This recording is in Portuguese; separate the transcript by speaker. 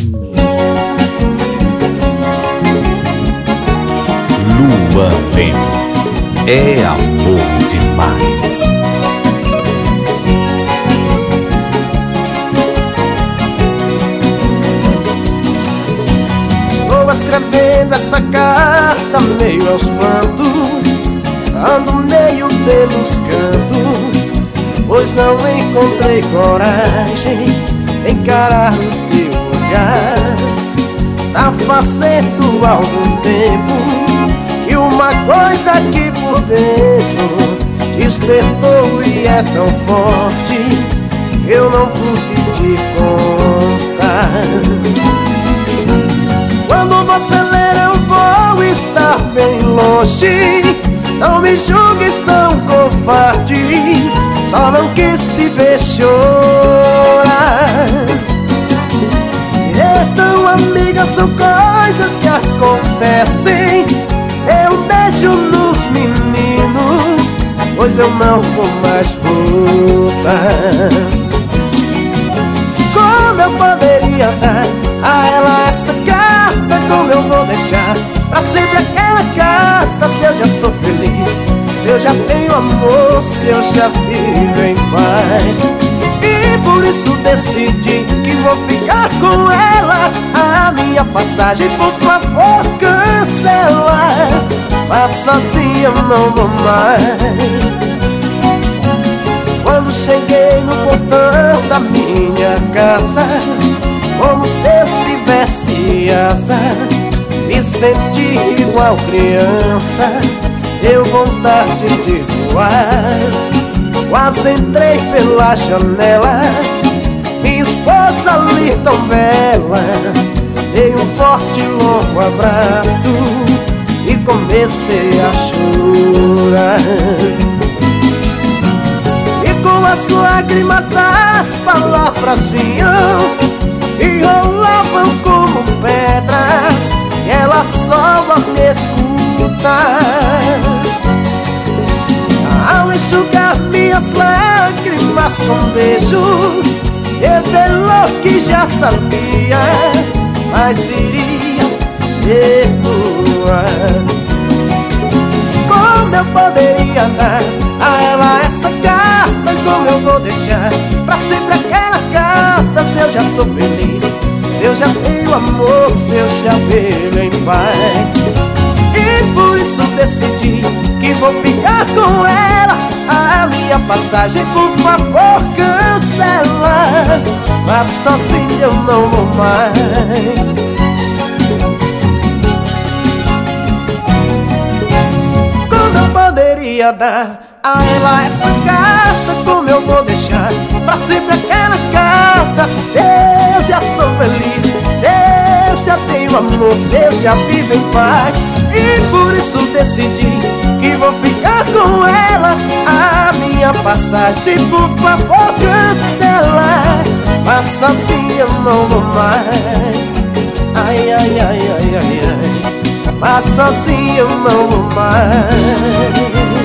Speaker 1: Lua Lemos, é amor demais.
Speaker 2: Estou escrevendo essa carta meio aos prantos, ando meio pelos cantos, pois não encontrei coragem de encarar o teu olhar. Está fazendo algum tempo e uma coisa aqui por dentro despertou e é tão forte que eu não pude te contar. Quando você ler eu vou estar bem longe, não me julgues tão covarde, só não quis te ver chorar. Então, amiga, são coisas que acontecem. Eu beijo nos meninos, pois eu não vou mais voltar. Como eu poderia dar a ela essa carta? Como eu vou deixar pra sempre aquela casa? Se eu já sou feliz, se eu já tenho amor, se eu já vivo em paz. E por isso decidi que vou ficar com ela. A minha passagem, por favor, cancela, mas sozinha eu não vou mais. Quando cheguei no portão da minha casa, como se estivesse asa, me senti igual criança, deu vontade de voar. Quase entrei pela janela, minha esposa ali tão bela, dei um forte e longo abraço e comecei a chorar. E com as lágrimas as palavras vinham e rolavam como pedras, e ela só a me escutar. Ao enxugar minhas lágrimas com beijos, revelou que já sabia, mas iria perdoar. Como eu poderia dar a ela essa carta? Como eu vou deixar pra sempre aquela casa? Se eu já sou feliz, se eu já tenho amor, se eu já vivo em paz. E por isso decidi que vou ficar com ela. A minha passagem, por favor, cancela, mas sozinho eu não vou mais. Como eu poderia dar a ela essa carta? Como eu vou deixar pra sempre aquela casa? Se eu já sou feliz, se eu já tenho amor, se eu já vivo em paz. E por isso decidi que vou ficar com ela. A minha passagem, por favor, cancela, mas sozinho eu não vou mais. Ai, ai, ai, ai, ai, ai, mas sozinho eu não vou mais.